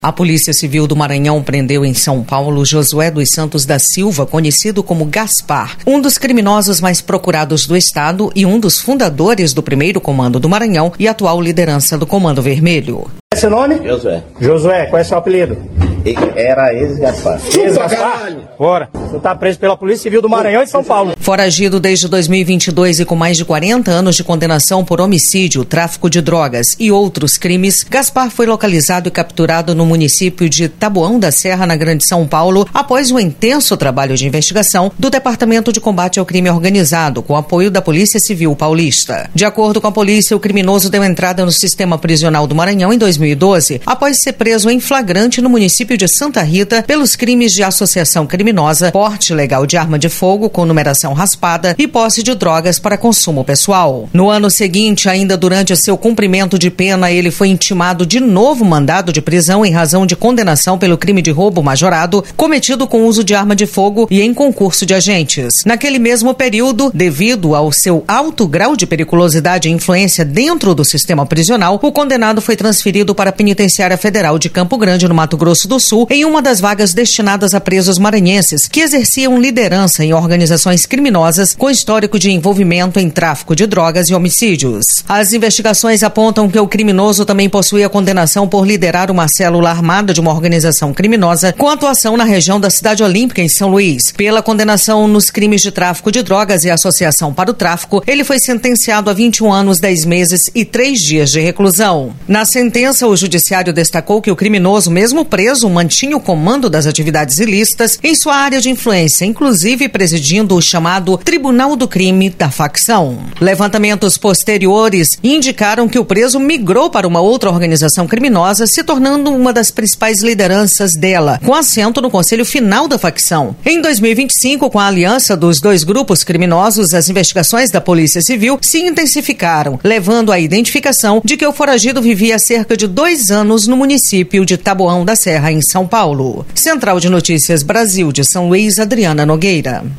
A Polícia Civil do Maranhão prendeu em São Paulo Josué dos Santos da Silva, conhecido como Gaspar, um dos criminosos mais procurados do estado e um dos fundadores do 1º Comando do Maranhão e atual liderança do Comando Vermelho. Esse nome? Josué. Josué, qual é seu apelido? Era ex-Gaspar. Ex-Gaspar? Bora. Você está preso pela Polícia Civil do Maranhão e São Paulo. Foragido desde 2022 e com mais de 40 anos de condenação por homicídio, tráfico de drogas e outros crimes, Gaspar foi localizado e capturado no município de Taboão da Serra, na Grande São Paulo, após um intenso trabalho de investigação do Departamento de Combate ao Crime Organizado, com apoio da Polícia Civil Paulista. De acordo com a polícia, o criminoso deu entrada no sistema prisional do Maranhão em 2012, após ser preso em flagrante no município de Santa Rita pelos crimes de associação criminosa, porte ilegal de arma de fogo com numeração raspada e posse de drogas para consumo pessoal. No ano seguinte, ainda durante seu cumprimento de pena, ele foi intimado de novo mandado de prisão em razão de condenação pelo crime de roubo majorado cometido com uso de arma de fogo e em concurso de agentes. Naquele mesmo período, devido ao seu alto grau de periculosidade e influência dentro do sistema prisional, o condenado foi transferido para a Penitenciária Federal de Campo Grande, no Mato Grosso do Sul, em uma das vagas destinadas a presos maranhenses que exerciam liderança em organizações criminosas com histórico de envolvimento em tráfico de drogas e homicídios. As investigações apontam que o criminoso também possuía condenação por liderar uma célula armada de uma organização criminosa com atuação na região da Cidade Olímpica, em São Luís. Pela condenação nos crimes de tráfico de drogas e associação para o tráfico, ele foi sentenciado a 21 anos, 10 meses e 3 dias de reclusão. Na sentença, o judiciário destacou que o criminoso, mesmo preso, mantinha o comando das atividades ilícitas em sua área de influência, inclusive presidindo o chamado Tribunal do Crime da facção. Levantamentos posteriores indicaram que o preso migrou para uma outra organização criminosa, se tornando uma das principais lideranças dela, com assento no Conselho Final da facção. Em 2025, com a aliança dos dois grupos criminosos, as investigações da Polícia Civil se intensificaram, levando à identificação de que o foragido vivia há cerca de 2 anos no município de Taboão da Serra, em São Paulo. Central de Notícias Brasil de São Luís, Adriana Nogueira.